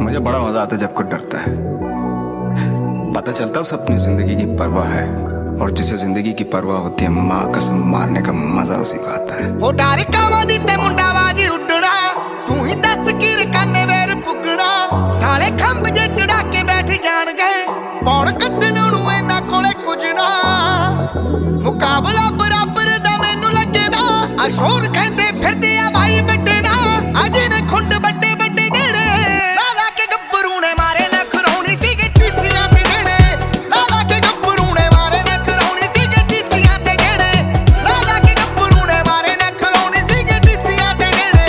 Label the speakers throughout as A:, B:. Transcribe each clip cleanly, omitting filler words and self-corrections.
A: मुझे बड़ा मजा आता है जब कोई डरता है। पता चलता है उसे अपनी जिंदगी की परवाह है, और जिसे जिंदगी की परवाह होती है माँ कसम मारने का मजा उसी का आता है।
B: हो डर कावां दी ते मुंडाबाजी उड्डना, तू ही दस कीर काने वेर पुगना। साले खंभ जे चढ़ा के बैठ जान गए, पौड़ कट्टण नूं इन्हां कोले कुछ ना। मुकाबला बराबर दा मैनू लगे ना, आ शोर कहंदे फिरदे आ भाई बटना। अज ने खुंड बड्डे बड्डे जेड़े लाला के गब्बरू ने मारे ना खरौनी सीगे टीसियां ते जेड़े। लाला के गब्बरू ने मारे ना खरौनी सीगे टीसियां ते जेड़े। लाला के गब्बरू ने मारे ना खरौनी सीगे टीसियां ते जेड़े।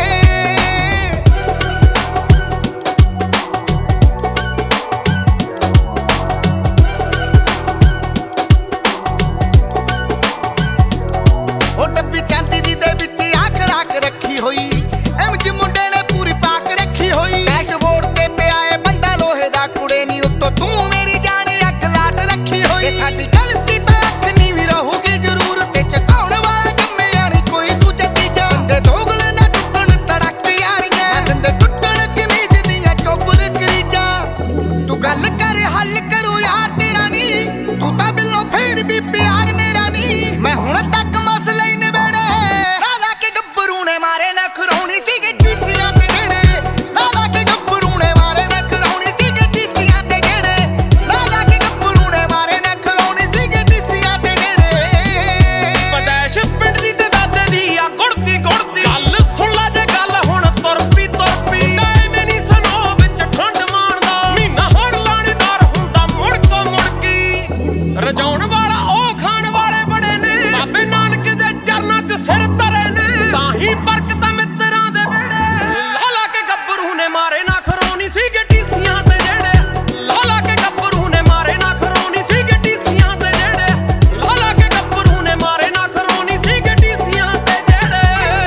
B: ओ डब्बी चांदी दी दे विच आख राख रखी होई, एमज मुंडे ने पूरी पाक रखी होई। डैशबोर्ड ते पिया ए बंदा लोहे दा कुड़े नी, उत्तों तू मेरी जान अख लाट रखी होई। ते साडी गलती तां अख नीवी रहूगी जरूर, ते चकाउण वाला जम्मिया नी कोई दूजा तीजा। बंदे दोगले ना टुटण तड़क यारियां, बंदे टुटण कमीज दियां चौपर करीजा। तू गल कर हल करो यार तेरा नी, तू तां बिल्लो फेर भी प्यार मेरा नी। मैं हुण तक मसले ही निबेड़े, लाला के गब्बरू ने मारे ना खरौनी सीगे टीसियां ते जेड़े। लाला के गब्बरू ने मारे ना खरौनी सीगे टीसियां ते जेड़े। लाला के गब्बरू ने मारे ना खरौनी सीगे टीसियां ते जेड़े।
C: पदैश पिंड दी ते दादे दी आ गुड़ती गुड़ती, गल सुन ला जे गल हुण तुरपी तुरपी। टाइम नहीं सुनो विच ठंड मारदा, महीना होण लाणीदार हुंदा मुड़को मुड़की। रजाउण वाला ओ खाण वाले बड़े ने, बाबे नानक दे चरनां च सिर धरे ने। ताही बरकत मित्तरां दे बेड़े, लाला के गब्बरू ने मारे ना खरौनी सीगे टीसियां ते जेड़े। लाला के गब्बरू ने मारे ना खरौनी सीगे टीसियां ते जेड़े। लाला के गब्बरू ने मारे ना खरौनी सीगे टीसियां ते जेड़े।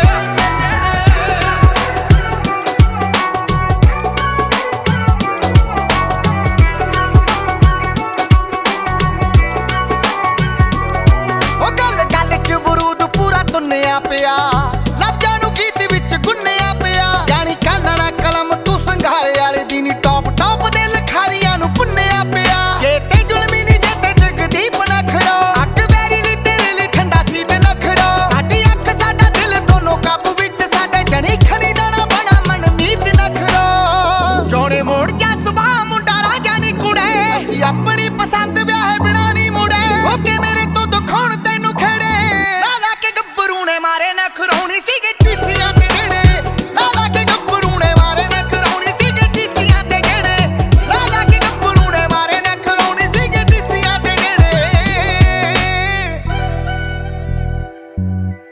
B: ओ गल गल च बरूद पूरा दुनिया पिया, लफ्जां नूं गीत विच गुन्निया पिया। जानी कानना कलम तू संघाले वाले दी नी, टॉप टॉप दे लखारियां नूं पुन्निया पिया। जे ते जुलमी नी जे ते जगदीप ना खड़ो, अग वैरी ली तेरे ली ठंडा सी ते ना खड़ो। साडी अख साडा दिल दोनों काबू विच, साडे जणी खनी दाना बड़ा मन मीत ना खड़ो। जोड़े मोड़ जा सुभाह मुंडा राजा नी कुड़े, असी अपनी पसंद ब्याह बिना नी मुड़े। ओके मेरे तो दुखाउण तैनू खेड़े, लाला के गब्बरू ने मारे ना खरौनी सीगे टीसियां ते जेड़े। लाला के गब्बरू ने मारे ना खरौनी सीगे टीसियां ते जेड़े। लाला के गब्बरू ने मारे ना खरौनी सीगे टीसियां ते जेड़े।